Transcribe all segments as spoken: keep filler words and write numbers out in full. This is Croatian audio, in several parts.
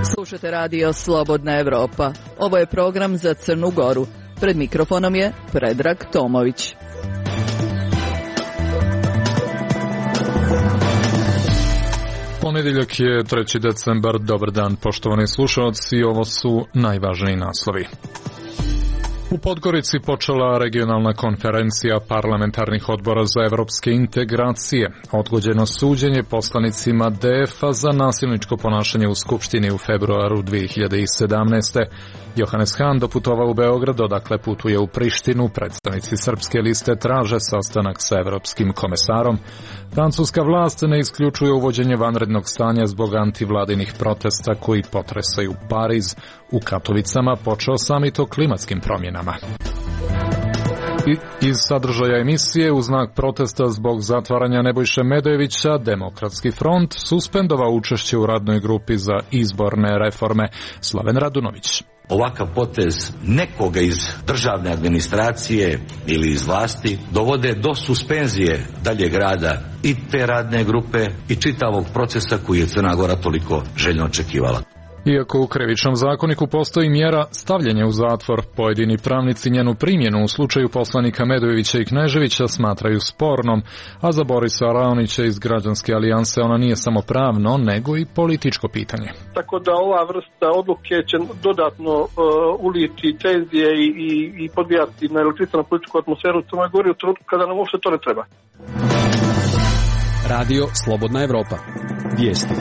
Slušate radio Slobodna Evropa. Ovo je program za Crnu Goru. Pred mikrofonom je Predrag Tomović. Ponedjeljak je treći decembar. Dobar dan, poštovani slušalci, ovo su najvažniji naslovi. U Podgorici počela regionalna konferencija parlamentarnih odbora za evropske integracije. Odgođeno suđenje poslanicima D F-a za nasilničko ponašanje u Skupštini u februaru dvije hiljade sedamnaeste. Johannes Hahn doputovao u Beograd, odakle putuje u Prištinu. Predstavnici Srpske liste traže sastanak sa evropskim komesarom. Francuska vlast ne isključuje uvođenje vanrednog stanja zbog antivladinih protesta koji potresaju Pariz. U Katovicama počeo samit o klimatskim promjenama. Iz sadržaja emisije, u znak protesta zbog zatvaranja Nebojše Medojevića, Demokratski front suspendovao učešće u radnoj grupi za izborne reforme. Slaven Radunović. Ovakav potez nekoga iz državne administracije ili iz vlasti dovode do suspenzije daljeg rada i te radne grupe i čitavog procesa koji je Crna Gora toliko željno očekivala. Iako u Krivičnom zakoniku postoji mjera stavljanja u zatvor, pojedini pravnici njenu primjenu u slučaju poslanika Medojevića i Kneževića smatraju spornom, a za Borisa Raonića iz Građanske alijanse ona nije samo pravno, nego i političko pitanje. Tako da ova vrsta odluke će dodatno uh, uliti tenzije i, i, i podbijati na elektrisanu političku atmosferu u Crnoj Gori u trenutku kada nam uopšte to ne treba. Radio Slobodna Evropa. Vijesti.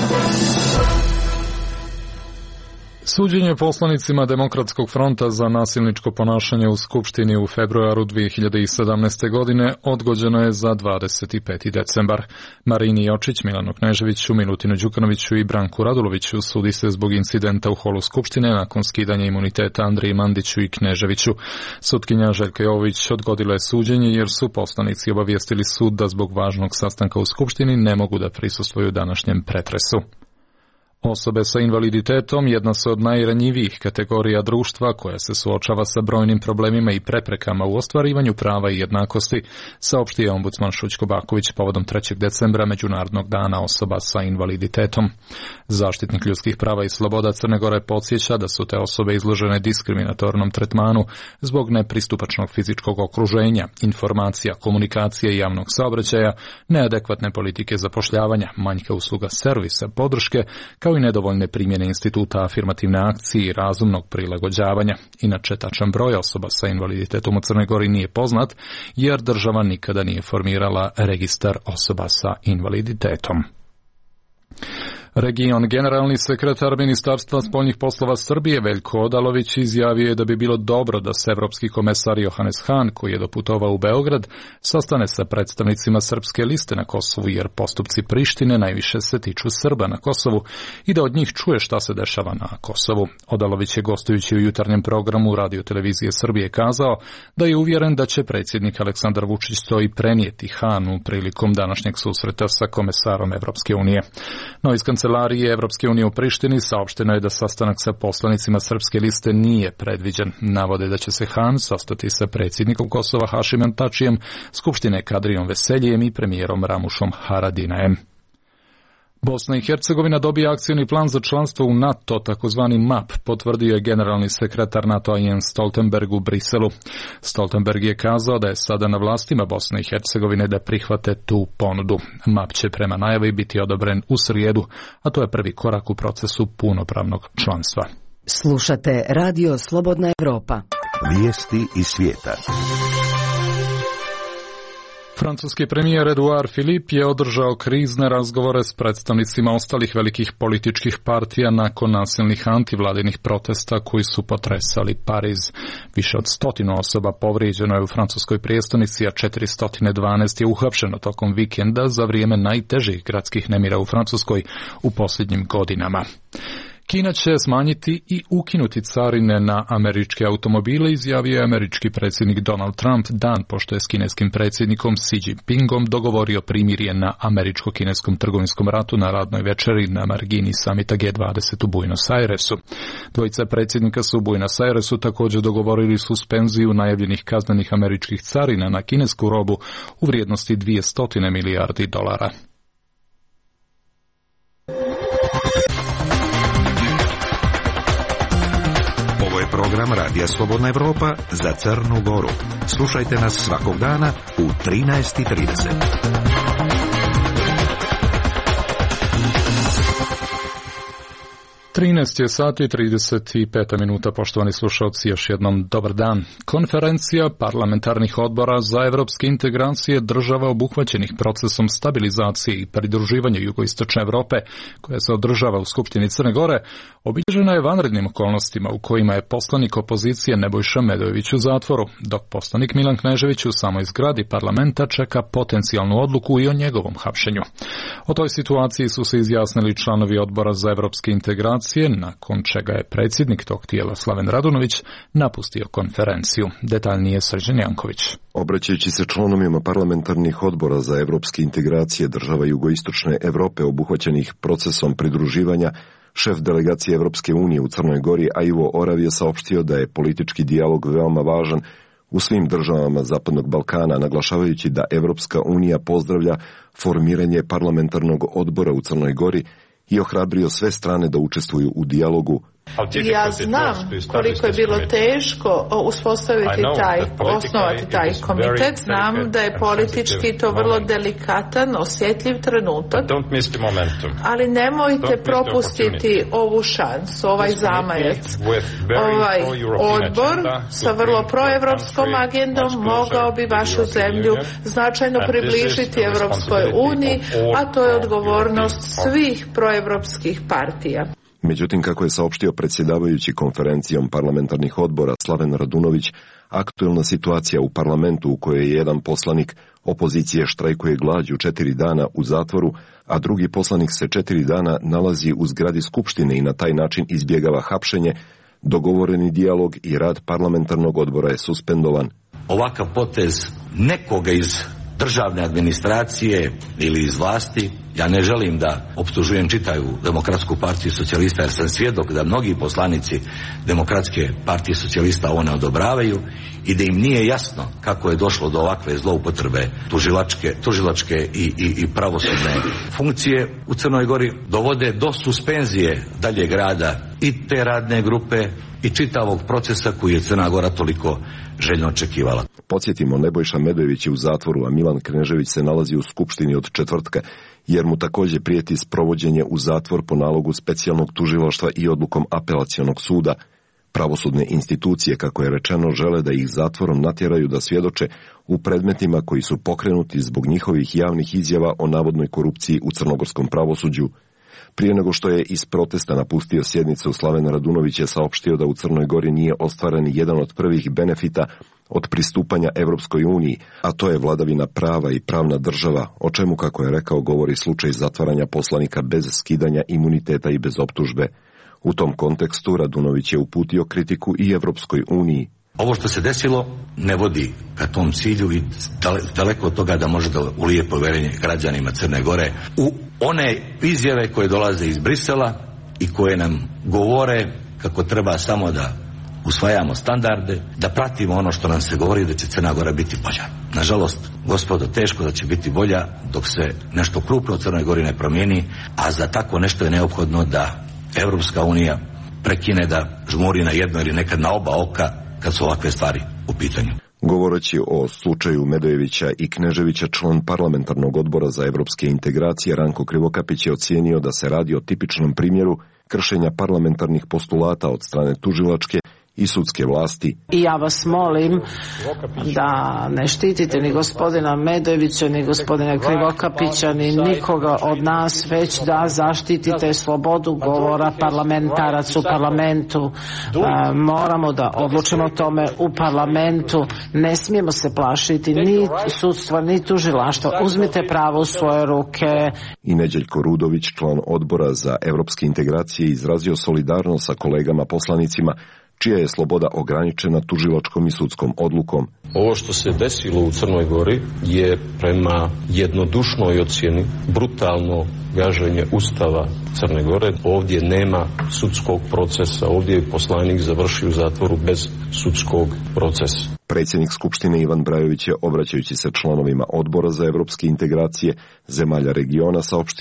Suđenje poslanicima Demokratskog fronta za nasilničko ponašanje u Skupštini u februaru dvije hiljade sedamnaeste. godine odgođeno je za dvadeset peti decembar. Marini Jočić, Milanu Kneževiću, Milutinu Đukanoviću i Branku Raduloviću sudi se zbog incidenta u holu Skupštine nakon skidanja imuniteta Andriji Mandiću i Kneževiću. Sutkinja Željka Jovović odgodila je suđenje jer su poslanici obavijestili sud da zbog važnog sastanka u Skupštini ne mogu da prisustvuju današnjem pretresu. Osobe sa invaliditetom jedna su od najranjivijih kategorija društva koja se suočava sa brojnim problemima i preprekama u ostvarivanju prava i jednakosti, saopštio je ombudsman Šućko Baković povodom trećeg decembra Međunarodnog dana osoba sa invaliditetom. Zaštitnik ljudskih prava i sloboda Crne Gore podsjeća da su te osobe izložene diskriminatornom tretmanu zbog nepristupačnog fizičkog okruženja, informacija, komunikacije i javnog saobraćaja, neadekvatne politike zapošljavanja, manjka usluga servisa, podrške, kao i nedovoljne primjene instituta afirmativne akcije i razumnog prilagođavanja. Inače, tačan broj osoba sa invaliditetom u Crnoj Gori nije poznat, jer država nikada nije formirala registar osoba sa invaliditetom. Region generalni sekretar Ministarstva spoljnih poslova Srbije Veljko Odalović izjavio je da bi bilo dobro da se evropski komesar Johannes Hahn, koji je doputovao u Beograd, sastane sa predstavnicima Srpske liste na Kosovu, jer postupci Prištine najviše se tiču Srba na Kosovu i da od njih čuje šta se dešava na Kosovu. Odalović je gostujući u jutarnjem programu Radio televizije Srbije kazao da je uvjeren da će predsjednik Aleksandar Vučić to i prenijeti Hahnu prilikom današnjeg susreta sa komesarom Evropske unije. No, iz Kancelarije Evropske unije u Prištini saopšteno je da sastanak sa poslanicima Srpske liste nije predviđen. Navode da će se Hahn sastati sa predsjednikom Kosova Hašimom Tačijem, Skupštine Kadrijom Veseljijem i premijerom Ramušom Haradinajem. Bosna i Hercegovina dobija akcioni plan za članstvo u NATO, takozvani MAP, potvrdio je generalni sekretar NATO-a Jens Stoltenberg u Briselu. Stoltenberg je kazao da je sada na vlastima Bosne i Hercegovine da prihvate tu ponudu. MAP će prema najavi biti odobren u srijedu, a to je prvi korak u procesu punopravnog članstva. Slušate Radio Slobodna Evropa. Vijesti iz svijeta. Francuski premijer Edouard Philippe je održao krizne razgovore s predstavnicima ostalih velikih političkih partija nakon nasilnih antivladinih protesta koji su potresali Pariz. Više od stotinu osoba povrijeđeno je u francuskoj prijestolnici, a četiristo dvanaest je uhapšeno tokom vikenda za vrijeme najtežih gradskih nemira u Francuskoj u posljednjim godinama. Kina će smanjiti i ukinuti carine na američke automobile, izjavio je američki predsjednik Donald Trump dan pošto je s kineskim predsjednikom Xi Jinpingom dogovorio primirje na američko-kineskom trgovinskom ratu na radnoj večeri na margini samita G dvadeset u Buenos Airesu. Dvojica predsjednika su u Buenos Airesu također dogovorili suspenziju najavljenih kaznenih američkih carina na kinesku robu u vrijednosti dvjesto milijardi dolara. program Radija Slobodna Evropa za Crnu Goru. Slušajte nas svakog dana u trinaest i trideset. trinaest je sati i trideset pet minuta, poštovani slušalci, još jednom dobar dan. Konferencija parlamentarnih odbora za evropske integracije država obuhvaćenih procesom stabilizacije i pridruživanja jugoistočne Evrope, koja se održava u Skupštini Crne Gore, obilježena je vanrednim okolnostima u kojima je poslanik opozicije Nebojša Medojević u zatvoru, dok poslanik Milan Knežević u samoj zgradi parlamenta čeka potencijalnu odluku i o njegovom hapšenju. O toj situaciji su se izjasnili članovi odbora za evropske integracije, nakon čega je predsjednik tog tijela Slaven Radunović napustio konferenciju. Detaljnije Srđan Janković. Obraćajući se članovima parlamentarnih odbora za evropske integracije država jugoistočne Evrope obuhvaćenih procesom pridruživanja, šef delegacije Evropske unije u Crnoj Gori Aivo Orav je saopštio da je politički dijalog veoma važan u svim državama Zapadnog Balkana, naglašavajući da Evropska unija pozdravlja formiranje parlamentarnog odbora u Crnoj Gori i ohrabrio sve strane da učestvuju u dijalogu. Ja znam koliko je bilo teško uspostaviti taj, osnovati taj komitet. Znam da je politički to vrlo delikatan, osjetljiv trenutak, ali nemojte propustiti ovu šansu, ovaj zamajac. Ovaj odbor sa vrlo proevropskom agendom mogao bi vašu zemlju značajno približiti Evropskoj uniji, a to je odgovornost svih proevropskih partija. Međutim, kako je saopštio predsjedavajući konferencijom parlamentarnih odbora Slaven Radunović, aktuelna situacija u parlamentu u kojoj jedan poslanik opozicije štrajkuje glađu četiri dana u zatvoru, a drugi poslanik se četiri dana nalazi u zgradi Skupštine i na taj način izbjegava hapšenje, dogovoreni dijalog i rad parlamentarnog odbora je suspendovan. Ovakav potez nekoga iz državne administracije ili iz vlasti, ja ne želim da optužujem čitavu Demokratsku partiju socijalista, jer sam svjedok da mnogi poslanici Demokratske partije socijalista ovo ne odobravaju i da im nije jasno kako je došlo do ovakve zloupotrebe tužilačke, tužilačke i, i, i pravosudne funkcije u Crnoj Gori, dovode do suspenzije daljeg rada i te radne grupe i čitavog procesa koji je Crna Gora toliko željno očekivala. Podsjetimo, Nebojša Medojević je u zatvoru, a Milan Knežević se nalazi u Skupštini od četvrtka, jer mu također prijeti sprovođenje u zatvor po nalogu specijalnog tužilaštva i odlukom apelacionog suda. Pravosudne institucije, kako je rečeno, žele da ih zatvorom natjeraju da svjedoče u predmetima koji su pokrenuti zbog njihovih javnih izjava o navodnoj korupciji u crnogorskom pravosuđu. Prije nego što je iz protesta napustio sjednicu, Slaven Radunović je saopštio da u Crnoj Gori nije ostvaren jedan od prvih benefita od pristupanja Evropskoj uniji, a to je vladavina prava i pravna država, o čemu, kako je rekao, govori slučaj zatvaranja poslanika bez skidanja imuniteta i bez optužbe. U tom kontekstu Radunović je uputio kritiku i Evropskoj uniji. Ovo što se desilo ne vodi ka tom cilju i daleko od toga da može da ulije povjerenje građanima Crne Gore u one izjave koje dolaze iz Brisela i koje nam govore kako treba samo da usvajamo standarde, da pratimo ono što nam se govori da će Crna Gora biti bolja. Nažalost, gospodo, teško da će biti bolja dok se nešto krupno u Crnoj Gori ne promijeni, a za tako nešto je neophodno da Evropska unija prekine da žmuri na jedno ili nekad na oba oka kad su ovakve stvari u pitanju. Govoreći o slučaju Medojevića i Kneževića, član parlamentarnog odbora za evropske integracije Ranko Krivokapić je ocijenio da se radi o tipičnom primjeru kršenja parlamentarnih postulata od strane tužilačke i sudske vlasti. I ja vas molim da ne štitite ni gospodina Medojevića, ni gospodina Krivokapića, ni nikoga od nas, već da zaštitite slobodu govora parlamentarac u parlamentu. A, moramo da odlučimo o tome u parlamentu. Ne smijemo se plašiti ni sudstva, ni tužilaštva. Uzmite pravo u svoje ruke. I Neđeljko Rudović, član odbora za evropske integracije, izrazio solidarnost sa kolegama poslanicima čija je sloboda ograničena tužilačkom i sudskom odlukom. Ovo što se desilo u Crnoj Gori je prema jednodušnoj ocjeni brutalno gaženje Ustava Crne Gore. Ovdje nema sudskog procesa, ovdje je poslanik završio u zatvoru bez sudskog procesa. Predsjednik Skupštine Ivan Brajović je, obraćajući se članovima odbora za evropske integracije zemalja regiona, saopštio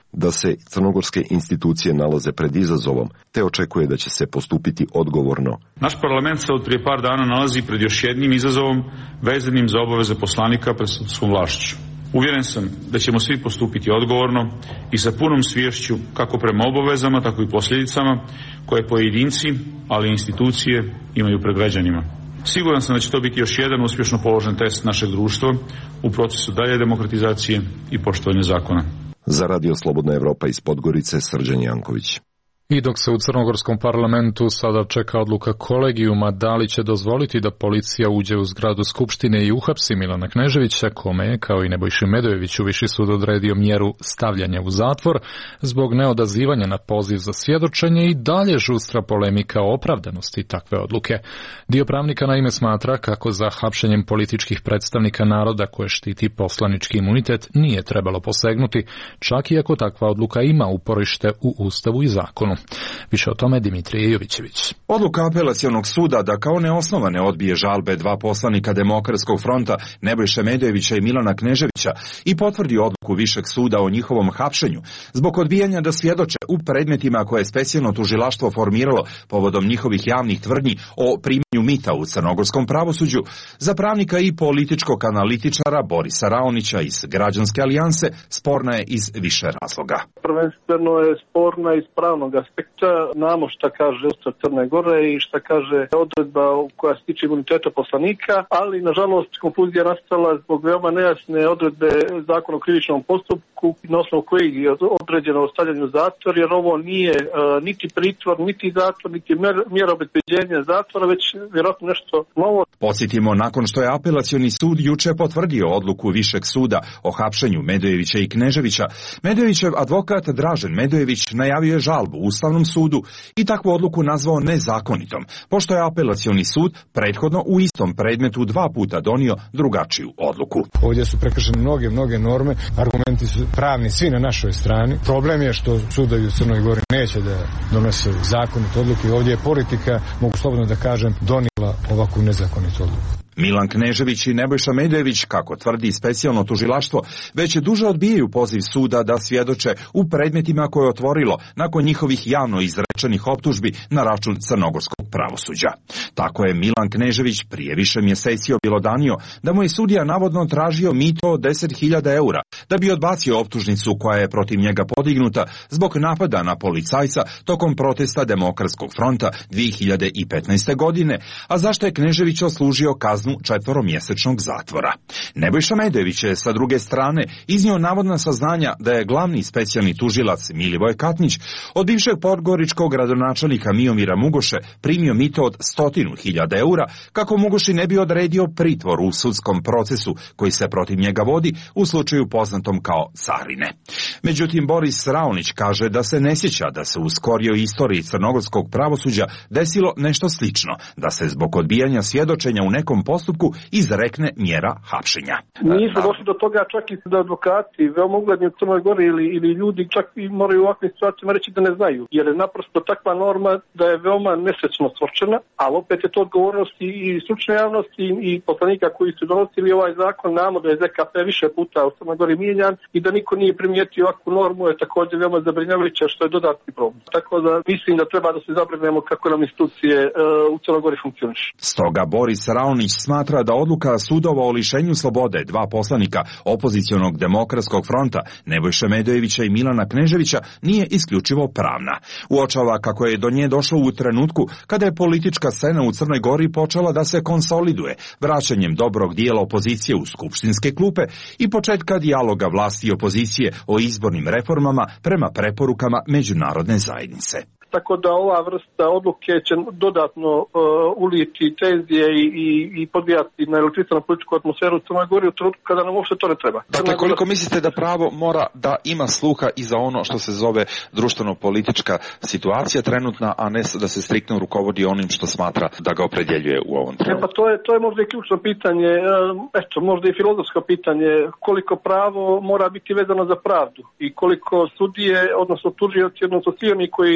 da se crnogorske institucije nalaze pred izazovom, te očekuje da će se postupiti odgovorno. Naš parlament se od prije par dana nalazi pred još jednim izazovom vezanim za obaveze poslanika pred sudskom vlašću. Uvjeren sam da ćemo svi postupiti odgovorno i sa punom sviješću kako prema obavezama, tako i posljedicama koje pojedinci, ali i institucije imaju pred građanima. Siguran sam da će to biti još jedan uspješno položen test našeg društva u procesu dalje demokratizacije i poštovanja zakona. Za Radio Slobodna Evropa iz Podgorice, Srđan Janković. I dok se u crnogorskom parlamentu sada čeka odluka kolegijuma da li će dozvoliti da policija uđe u zgradu Skupštine i uhapsi Milana Kneževića, kome je, kao i Nebojši Medojeviću, Viši sud odredio mjeru stavljanja u zatvor zbog neodazivanja na poziv za svjedočenje, i dalje žustra polemika o opravdanosti takve odluke. Dio pravnika naime smatra kako za hapšenjem političkih predstavnika naroda koje štiti poslanički imunitet nije trebalo posegnuti, čak i ako takva odluka ima uporište u Ustavu i zakonu. Više o tome Dimitrije Jovićević. Odluka apelacionog suda da kao neosnovane odbije žalbe dva poslanika Demokratskog fronta Nebojše Medojevića i Milana Kneževića i potvrdi odluku Višeg suda o njihovom hapšenju zbog odbijanja da svjedoče u predmetima koje je specijalno tužilaštvo formiralo povodom njihovih javnih tvrdnji o primanju mita u crnogorskom pravosuđu, za pravnika i političkog analitičara Borisa Raonića iz Građanske alijanse sporna je iz više razloga. Prvenstveno je sporna iz pravnog aspekta. Znamo šta kaže Ustav Crne Gore i šta kaže odredba koja se tiče imuniteta poslanika, ali nažalost konfuzija nastala zbog veoma nejasne odredbe Zakona o krivičnom postupku na osnovu kojeg je određeno o stavljanju zatvor, jer ovo nije uh, niti pritvor, niti zatvor, niti mjera obezbeđenja zatvora, već vjerojatno nešto novo. Podsjetimo, nakon što je apelacioni sud juče potvrdio odluku Višeg suda o hapšenju Medojevića i Kneževića, Medojevićev advokat Dražen Medojević najavio je žalbu Ustavnom sudu i takvu odluku nazvao nezakonitom, pošto je apelacioni sud prethodno u istom predmetu dva puta donio drugačiju odluku. Ovdje su prekršene mnoge, mnoge norme, argumenti su pravni svi na našoj strani. Problem je što sudovi u Crnoj Gori neće da donose zakonite odluke. Ovdje je politika, mogu slobodno da kažem, donijela ovakvu nezakonitu odluku. Milan Knežević i Nebojša Medojević, kako tvrdi specijalno tužilaštvo, već duže odbijaju poziv suda da svjedoče u predmetima koje je otvorilo nakon njihovih javno izrečenih optužbi na račun crnogorskog pravosuđa. Tako je Milan Knežević prije više mjeseci objelodanio da mu je sudija navodno tražio mito od deset hiljada eura da bi odbacio optužnicu koja je protiv njega podignuta zbog napada na policajca tokom protesta Demokratskog fronta dvije hiljade petnaeste. godine, a zašto je Knežević odslužio kaznu četveromjesečnog zatvora. Nebojša Medojević je sa druge strane iznio navodna saznanja da je glavni specijalni tužilac Milivoj Katnić od bivšeg podgoričkog gradonačelnika Miomira Mugoše primio mito od stotinu hiljada eura kako Mugoši ne bi odredio pritvor u sudskom procesu koji se protiv njega vodi u slučaju poznatom kao Carine. Međutim, Boris Raonić kaže da se ne sjeća da se u skorijoj istoriji crnogorskog pravosuđa desilo nešto slično, da se zbog odbijanja svjedočenja u nekom postupku izrekne mjera hapšenja. Nisu došli do toga čak i da advokati, veoma ugledni u Crnoj Gori ili, ili ljudi čak i moraju u ovakvim situacijama reći da ne znaju, jer je naprosto takva norma da je veoma nesrećno stvorčena, ali opet je to odgovornost i stručne javnosti i poslanika koji su donosili ovaj zakon. Znamo da je Z K P više puta u Crnoj Gori mijenjan i da niko nije primijetio ovakvu normu je također veoma zabrinjavajuće, što je dodatni problem. Tako da mislim da treba da se zabrinemo kako nam institucije uh, u Crnoj Gori funkcionišu. Stoga Boris Raonić smatra da odluka sudova o lišenju slobode dva poslanika opozicionog Demokratskog fronta Nebojše Medojevića i Milana Kneževića nije isključivo pravna. Uočava kako je do nje došlo u trenutku kada je politička scena u Crnoj Gori počela da se konsoliduje vraćanjem dobrog dijela opozicije u skupštinske klupe i početka dijaloga vlasti i opozicije o izbornim reformama prema preporukama međunarodne zajednice. Tako da ova vrsta odluke će dodatno uh, uliti tenzije i, i, i podbijati na elektrisanu političku atmosferu u Crnoj Gori u trenutku kada nam uopšte to ne treba. Dakle, koliko mislite da pravo mora da ima sluha i za ono što se zove društveno-politička situacija trenutna, a ne da se striktno rukovodi onim što smatra da ga opredjeljuje u ovom trenutku? E pa to je, to je možda i ključno pitanje, eto, možda i filozofsko pitanje, koliko pravo mora biti vezano za pravdu i koliko sudije, odnosno tužioci, odnosno svi oni koji provode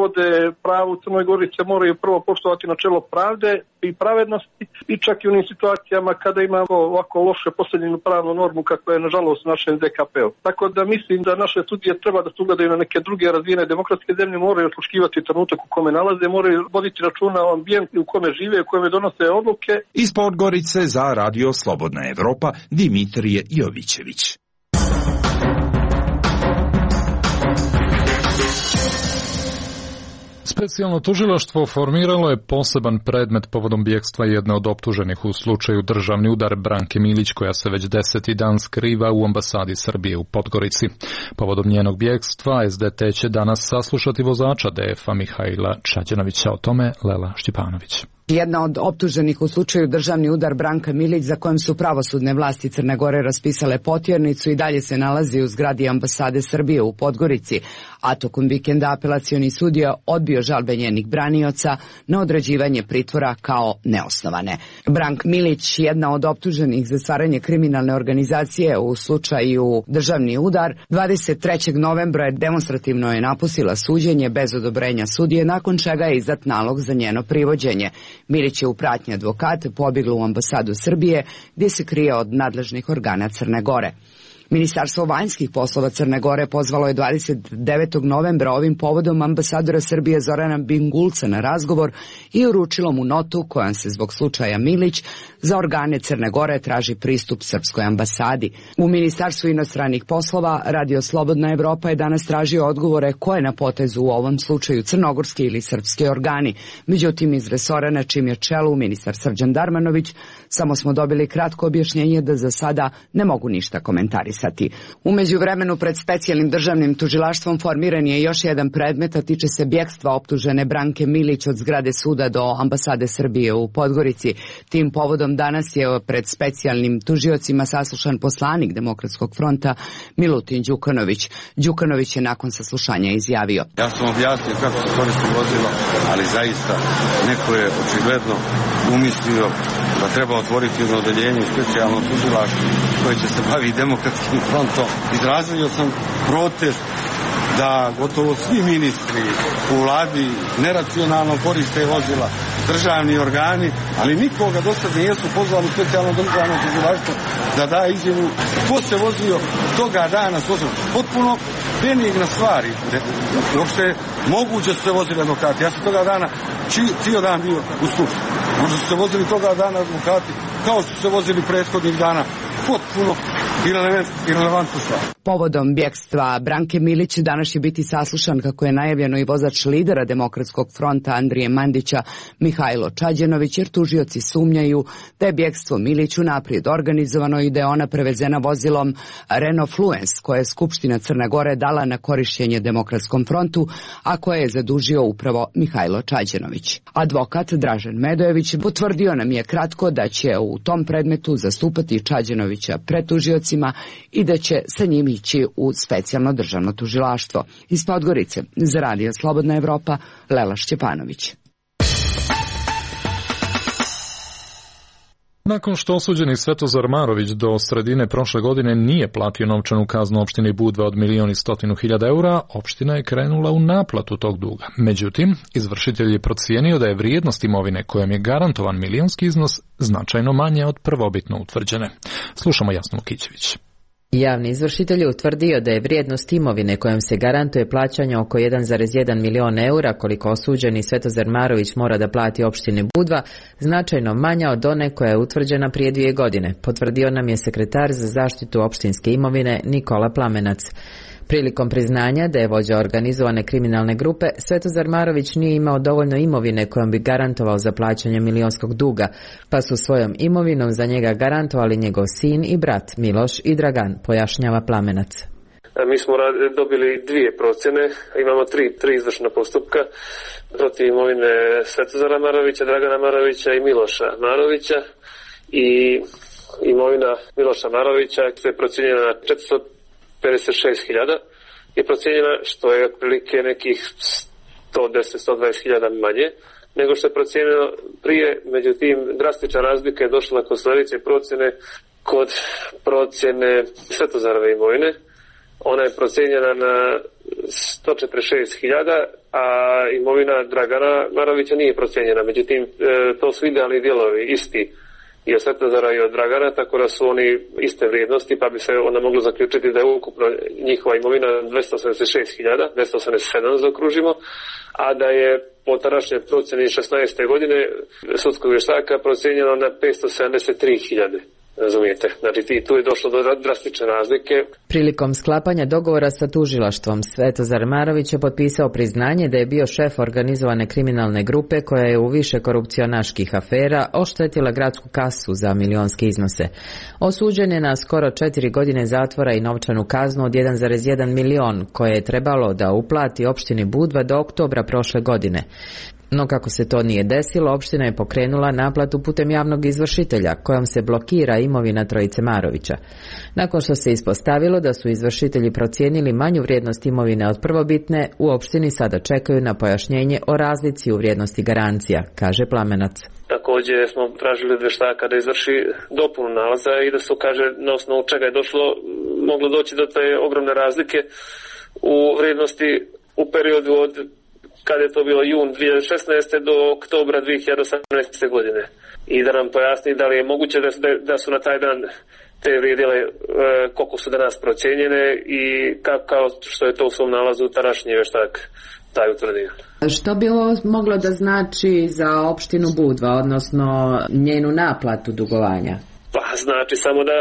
sprovode pravo u Crnoj Gori se moraju prvo poštovati načelo pravde i pravednosti i čak i u onim situacijama kada imamo ovako loše postavljenu pravnu normu kako je nažalost u našem Z K P-u. Tako da mislim da naše sudije treba da se ugledaju na neke druge razvijene demokratske zemlje, moraju osluškivati trenutak u kome nalaze, moraju voditi računa o ambijentu u kome žive, u kome donose odluke. Iz Podgorice za Radio Slobodna Evropa Dimitrije Jovićević. Specijalno tužilaštvo formiralo je poseban predmet povodom bjegstva jedne od optuženih u slučaju državni udar Branke Milić, koja se već deseti dan skriva u ambasadi Srbije u Podgorici. Povodom njenog bjegstva S D T će danas saslušati vozača D F-a Mihajla Čađanovića. O tome Lela Štipanović. Jedna od optuženih u slučaju državni udar Branka Milić, za kojem su pravosudne vlasti Crne Gore raspisale potjernicu, i dalje se nalazi u zgradi ambasade Srbije u Podgorici, a tokom vikenda apelacioni sud je odbio žalbe njenih branioca na određivanje pritvora kao neosnovane. Brank Milić, jedna od optuženih za stvaranje kriminalne organizacije u slučaju državni udar, dvadeset trećeg novembra je demonstrativno je napustila suđenje bez odobrenja sudije, nakon čega je izdat nalog za njeno privođenje. Milić je u pratnji advokata pobjegla u ambasadu Srbije, gdje se krije od nadležnih organa Crne Gore. Ministarstvo vanjskih poslova Crne Gore pozvalo je dvadeset devetog novembra ovim povodom ambasadora Srbije Zorana Bingulca na razgovor i uručilo mu notu kojom se zbog slučaja Milić za organe Crne Gore traži pristup srpskoj ambasadi. U Ministarstvu inostranih poslova Radio Slobodna Evropa je danas tražio odgovore ko je na potezu u ovom slučaju crnogorski ili srpski organi. Međutim, iz resora na čim je čelu ministar Srđan Darmanović, samo smo dobili kratko objašnjenje da za sada ne mogu ništa komentarisati. U međuvremenu pred specijalnim državnim tužilaštvom formiran je još jedan predmet, a tiče se bjegstva optužene Branke Milić od zgrade suda do ambasade Srbije u Podgorici. Tim povodom danas je pred specijalnim tužiocima saslušan poslanik Demokratskog fronta Milutin Đukanović. Đukanović je nakon saslušanja izjavio: Ja sam objasnio kako se koristi vozilo, ali zaista neko je očigledno umislio da treba otvoriti jedno odeljenje u specijalnom tužilaštvu koje će se baviti Demokratskim frontom. Izrazio sam protest da gotovo svi ministri u vladi neracionalno koriste vozila, državni organi, ali nikoga do sada nisu pozvali specijalno državno tužilaštvo da da izjavu ko se vozio toga dana s vozilom. Potpuno benigna stvari. Uopšte moguće su se vozili advokati. Ja sam toga dana cijel dan bio u skupštini. Možda su se vozili toga dana advokati kao su se vozili prethodnih dana. Potpuno irelevantna stvar. Povodom bjegstva Branke Milić danas će biti saslušan, kako je najavljeno, i vozač lidera Demokratskog fronta Andrije Mandića Mihajlo Čađanović, jer tužioci sumnjaju da je bjegstvo Milić unaprijed organizovano i da je ona prevezena vozilom Renault Fluence, koje je Skupština Crne Gore dala na korištenje Demokratskom frontu, a koje je zadužio upravo Mihajlo Čađanović. Advokat Dražen Medojević potvrdio nam je kratko da će u tom predmetu zastupati Čađanovića pred tužiocima i da će sa njim ići u specijalno državno tužilaštvo. Iz Podgorice za Radio Slobodna Evropa, Lela Šćepanović. Nakon što osuđeni Svetozar Marović do sredine prošle godine nije platio novčanu kaznu opštini Budva od milion i stotinu hiljada eura, opština je krenula u naplatu tog duga. Međutim, izvršitelj je procijenio da je vrijednost imovine kojom je garantovan milionski iznos značajno manje od prvobitno utvrđene. Slušamo Jasnu Kićević. Javni izvršitelj je utvrdio da je vrijednost imovine kojom se garantuje plaćanje oko jedan zarez jedan milion eura, koliko osuđeni Svetozar Marović mora da plati opštine Budva, značajno manja od one koja je utvrđena prije dvije godine, potvrdio nam je sekretar za zaštitu opštinske imovine Nikola Plamenac. Prilikom priznanja da je vođa organizovane kriminalne grupe, Svetozar Marović nije imao dovoljno imovine kojom bi garantovao za plaćanje milionskog duga, pa su svojom imovinom za njega garantovali njegov sin i brat Miloš i Dragan, pojašnjava Plamenac. Mi smo dobili dvije procjene, imamo tri, tri izvršna postupka protiv imovine Svetozara Marovića, Dragana Marovića i Miloša Marovića, i imovina Miloša Marovića se procjenjena na četiristo pedeset šest hiljada je procijenjena, što je otprilike nekih sto deset do sto dvadeset hiljada manje nego što je procijenjeno prije. Međutim, drastična razlika je došla kod sljedeće procjene, kod procjene Svetozarove imovine. Ona je procijenjena na sto četrdeset šest hiljada a imovina Dragana Marovića nije procijenjena. Međutim, to su idealni dijelovi isti i od Svetozara i od Dragana, tako da su oni iste vrijednosti, pa bi se onda moglo zaključiti da je ukupno njihova imovina dvesta osamdeset šest hiljada, dvesta osamdeset sedam zaokružimo, a da je po tadašnjoj procjeni šesnaeste godine sudskog vještaka procijenjeno na petsto sedamdeset tri hiljade. Razumijete, znači tu je došlo do drastične razlike. Prilikom sklapanja dogovora sa tužilaštvom Svetozar Marović je potpisao priznanje da je bio šef organizovane kriminalne grupe koja je u više korupcionaških afera oštetila gradsku kasu za milionske iznose. Osuđen je na skoro četiri godine zatvora i novčanu kaznu od jedan zarez jedan milion koje je trebalo da uplati opštini Budva do oktobra prošle godine. No kako se to nije desilo, opština je pokrenula naplatu putem javnog izvršitelja kojom se blokira imovina trojice Marovića. Nakon što se ispostavilo da su izvršitelji procijenili manju vrijednost imovine od prvobitne, u opštini sada čekaju na pojašnjenje o razlici u vrijednosti garancija, kaže Plamenac. Također smo tražili od vještaka da izvrši dopunu nalaza i da se kaže na osnovu čega je došlo, moglo doći do te ogromne razlike u vrijednosti u periodu od kada je to bilo jun dvije hiljade šesnaeste. do oktobra dvije hiljade osamnaeste. godine. I da nam pojasni da li je moguće da, da, da su na taj dan te vrijedile e, koliko su danas procijenjene i ka, kao što je to u svom nalazu tadašnji vještak taj utvrdio. Što bi ovo moglo da znači za opštinu Budva, odnosno njenu naplatu dugovanja? Pa znači samo da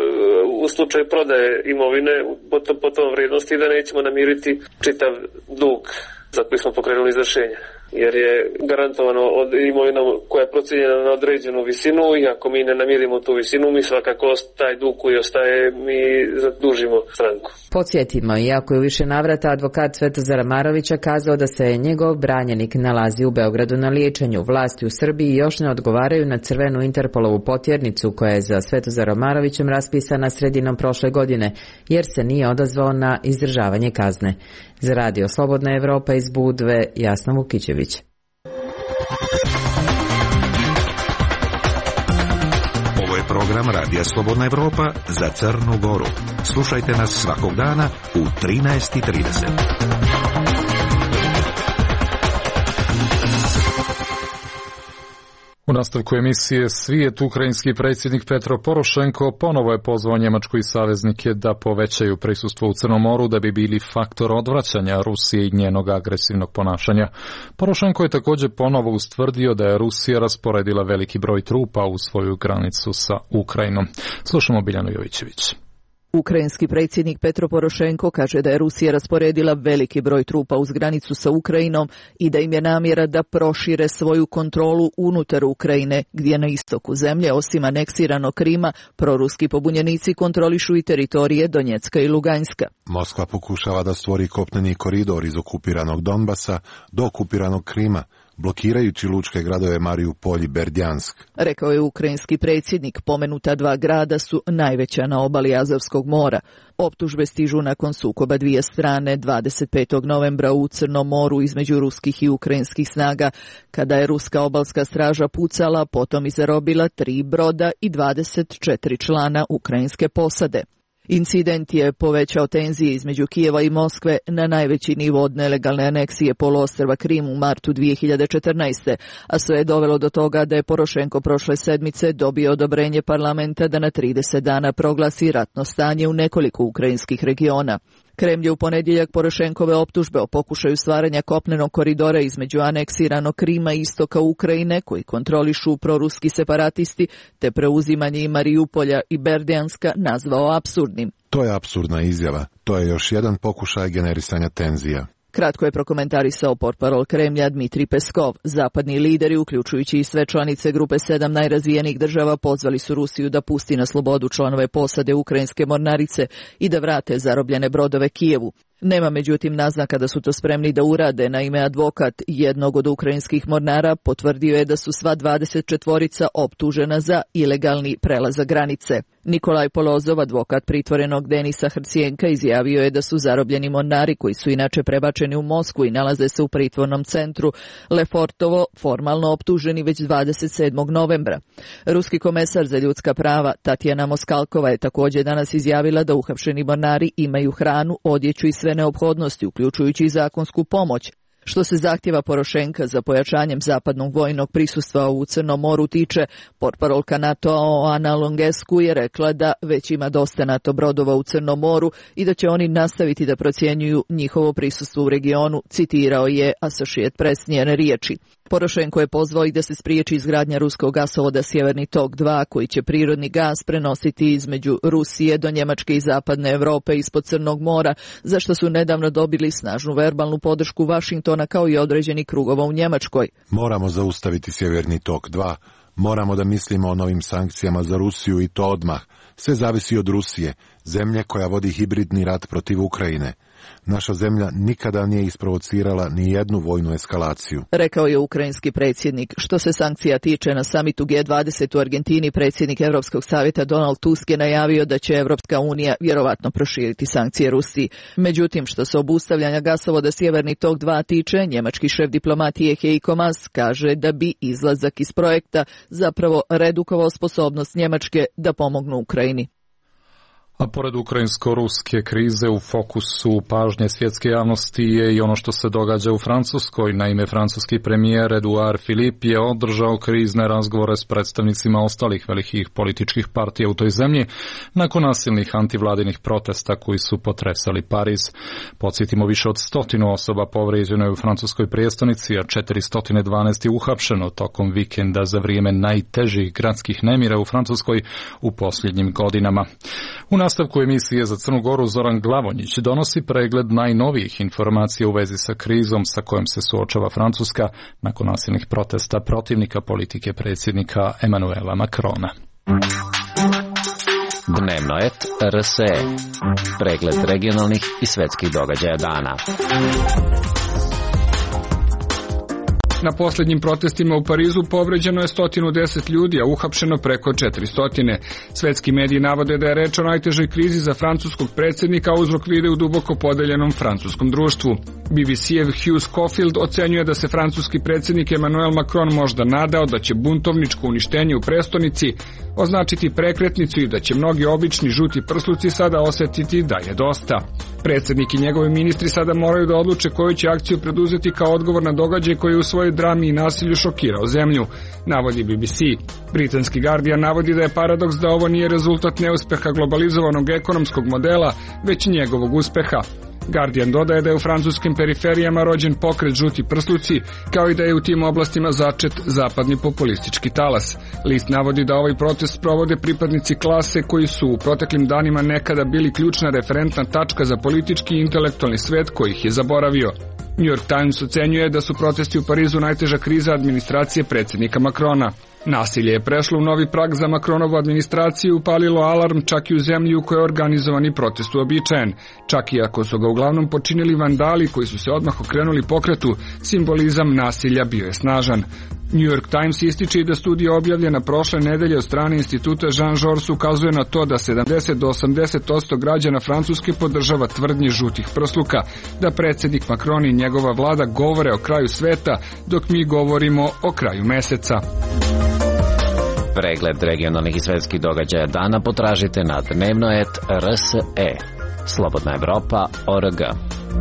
u slučaju prodaje imovine po, to, po tom vrijednosti da nećemo namiriti čitav dug za koji smo pokrenuli izvršenje. Jer je garantovano od imovina koja je procijenjena na određenu visinu i ako mi ne namirimo tu visinu, mi svakako taj dug koji ostaje, mi zadužimo stranku. Podsjetimo, iako je u više navrata advokat Svetozara Marovića kazao da se njegov branjenik nalazi u Beogradu na liječenju, vlasti u Srbiji još ne odgovaraju na crvenu Interpolovu potjernicu koja je za Svetozarom Marovićem raspisana sredinom prošle godine, jer se nije odazvao na izdržavanje kazne. Za Radio Slobodna Evropa iz Budve, Jasna Vukićević. Ovo je program Radija Slobodna Evropa za Crnu Goru. Slušajte nas svakog dana u trinaest i trideset. U nastavku emisije svijet ukrajinski predsjednik Petro Porošenko ponovo je pozvao Njemačku i saveznike da povećaju prisustvo u Crnom moru da bi bili faktor odvraćanja Rusije i njenog agresivnog ponašanja. Porošenko je također ponovo ustvrdio da je Rusija rasporedila veliki broj trupa u svoju granicu sa Ukrajinom. Slušamo Biljanu Jovićević. Ukrajinski predsjednik Petro Porošenko kaže da je Rusija rasporedila veliki broj trupa uz granicu sa Ukrajinom i da im je namjera da prošire svoju kontrolu unutar Ukrajine, gdje na istoku zemlje, osim aneksiranog Krima, proruski pobunjenici kontrolišu i teritorije Donjecka i Luganjska. Moskva pokušava da stvori kopneni koridor iz okupiranog Donbasa do okupiranog Krima, blokirajući lučke gradove Mariupolj i Berdjansk. Rekao je ukrajinski predsjednik, pomenuta dva grada su najveća na obali Azovskog mora. Optužbe stižu nakon sukoba dvije strane dvadeset petog novembra u Crnom moru između ruskih i ukrajinskih snaga, kada je ruska obalska straža pucala, potom i zarobila tri broda i dvadeset četiri člana ukrajinske posade. Incident je povećao tenzije između Kijeva i Moskve na najveći nivo od nelegalne aneksije poluostrva Krim u martu dvije hiljade četrnaeste. a sve je dovelo do toga da je Porošenko prošle sedmice dobio odobrenje parlamenta da na trideset dana proglasi ratno stanje u nekoliko ukrajinskih regiona. Kremlj je u ponedjeljak Porošenkove optužbe o pokušaju stvaranja kopnenog koridora između aneksiranog Krima i istoka Ukrajine, koji kontrolišu proruski separatisti, te preuzimanje i Mariupolja i Berdjanska nazvao apsurdnim. To je apsurdna izjava. To je još jedan pokušaj generisanja tenzija. Kratko je prokomentarisao portparol Kremlja Dmitrij Peskov. Zapadni lideri, uključujući i sve članice grupe sedam najrazvijenijih država, pozvali su Rusiju da pusti na slobodu članove posade ukrajinske mornarice i da vrate zarobljene brodove Kijevu. Nema međutim naznaka da su to spremni da urade. Naime, advokat jednog od ukrajinskih mornara potvrdio je da su sva dvadeset četvorica optužena za ilegalni prelazak granice. Nikolaj Polozov, advokat pritvorenog Denisa Hrcijenka, izjavio je da su zarobljeni mornari, koji su inače prebačeni u Moskvu i nalaze se u pritvornom centru Lefortovo, formalno optuženi već dvadeset sedmog novembra. Ruski komesar za ljudska prava Tatjana Moskalkova je također danas izjavila da uhapšeni mornari imaju hranu, odjeću i sve neophodnosti, uključujući i zakonsku pomoć. Što se zahtjeva Porošenka za pojačanjem zapadnog vojnog prisustva u Crnom moru tiče, portparolka NATO-a Ana Longescu je rekla da već ima dosta NATO brodova u Crnom moru i da će oni nastaviti da procjenjuju njihovo prisustvo u regionu, citirao je Associated Press njene riječi. Porošenko je pozvao i da se spriječi izgradnja ruskog gasovoda Sjeverni tok dva, koji će prirodni gas prenositi između Rusije do Njemačke i zapadne Europe ispod Crnog mora, za što su nedavno dobili snažnu verbalnu podršku Vašingtona kao i određeni krugova u Njemačkoj. Moramo zaustaviti Sjeverni tok dva, moramo da mislimo o novim sankcijama za Rusiju i to odmah. Sve zavisi od Rusije, zemlje koja vodi hibridni rat protiv Ukrajine. Naša zemlja nikada nije isprovocirala ni jednu vojnu eskalaciju, rekao je ukrajinski predsjednik. Što se sankcija tiče, na samitu G dvadeset u Argentini predsjednik Europskog savjeta Donald Tusk je najavio da će Europska unija vjerovatno proširiti sankcije Rusiji. Međutim, što se obustavljanja gasovoda Sjeverni tok dva tiče, njemački šef diplomatije Heiko Maas kaže da bi izlazak iz projekta zapravo redukovao sposobnost Njemačke da pomognu Ukrajini. A pored ukrajinsko-ruske krize u fokusu pažnje svjetske javnosti je i ono što se događa u Francuskoj. Naime, francuski premijer Edouard Philippe je održao krizne razgovore s predstavnicima ostalih velikih političkih partija u toj zemlji nakon nasilnih antivladinih protesta koji su potresali Pariz. Podsjetimo, više od stotinu osoba povrijeđeno je u francuskoj prijestolnici, a četiristo dvanaest je uhapšeno tokom vikenda za vrijeme najtežih gradskih nemira u Francuskoj u posljednjim godinama. U nastavku emisije za Crnu Goru Zoran Glavonjić donosi pregled najnovijih informacija u vezi sa krizom sa kojom se suočava Francuska nakon nasilnih protesta protivnika politike predsjednika Emmanuela Macrona. Dnevno et R S E. Pregled regionalnih i svjetskih događaja dana. Na posljednjim protestima u Parizu povređeno je sto deset ljudi, a uhapšeno preko četiristo. Svetski mediji navode da je reč o najtežoj krizi za francuskog predsjednika, a uzrok vide u duboko podeljenom francuskom društvu. B B C-ev Hugh Schofield ocenjuje da se francuski predsjednik Emmanuel Macron možda nadao da će buntovničko uništenje u prestonici označiti prekretnicu i da će mnogi obični žuti prsluci sada osjetiti da je dosta. Predsjednik i njegovi ministri sada moraju da odluče koju će akciju preduzeti kao odgovor na događaj koji je u svojoj drami i nasilju šokirao zemlju, navodi B B C. Britanski Guardian navodi da je paradoks da ovo nije rezultat neuspeha globalizovanog ekonomskog modela, već njegovog uspeha. Guardian dodaje da je u francuskim periferijama rođen pokret žuti prsluci, kao i da je u tim oblastima začet zapadni populistički talas. List navodi da ovaj protest provode pripadnici klase koji su u proteklim danima nekada bili ključna referentna tačka za politički i intelektualni svet koji ih je zaboravio. New York Times ocenjuje da su protesti u Parizu najteža kriza administracije predsjednika Macrona. Nasilje je prešlo u novi prag za Macronovu administraciju i upalilo alarm čak i u zemlji u kojoj je organizovani protest uobičajen. Čak i ako su ga uglavnom počinili vandali koji su se odmah okrenuli pokretu, simbolizam nasilja bio je snažan. New York Times ističe da studija objavljena prošle nedelje od strane instituta Jean Jaurès ukazuje na to da sedamdeset do osamdeset posto građana Francuske podržava tvrdnje žutih prsluka, da predsjednik Macron i njegova vlada govore o kraju sveta, dok mi govorimo o kraju meseca. Pregled regionalnih i svjetskih događaja dana potražite na dnevno et R S E. Slobodna Evropa O R G.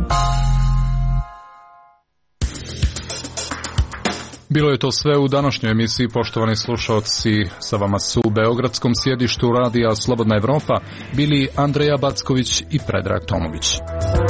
Bilo je to sve u današnjoj emisiji, poštovani slušalci. Sa vama su u beogradskom sjedištu radija Slobodna Evropa bili Andreja Backović i Predrag Tomović.